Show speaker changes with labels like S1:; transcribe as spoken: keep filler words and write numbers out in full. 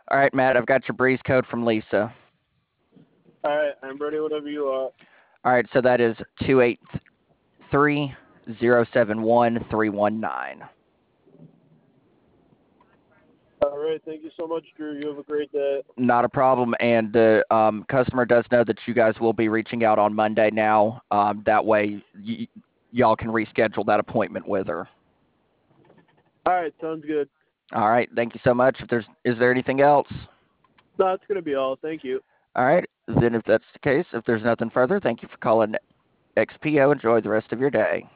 S1: All right, Matt, I've got your breeze code from Lisa.
S2: All right, I'm ready whenever you are.
S1: All right, so that is two eight three zero seven one three one nine.
S2: All right, thank you so much, Drew. You have a great day.
S1: Not a problem. And the um, customer does know that you guys will be reaching out on Monday now. Um, that way, y- y'all can reschedule that appointment with her.
S2: All right, sounds good.
S1: All right, thank you so much. If there's, is there anything else?
S2: No, that's gonna be all. Thank you.
S1: All right, then if that's the case, if there's nothing further, thank you for calling X P O. Enjoy the rest of your day.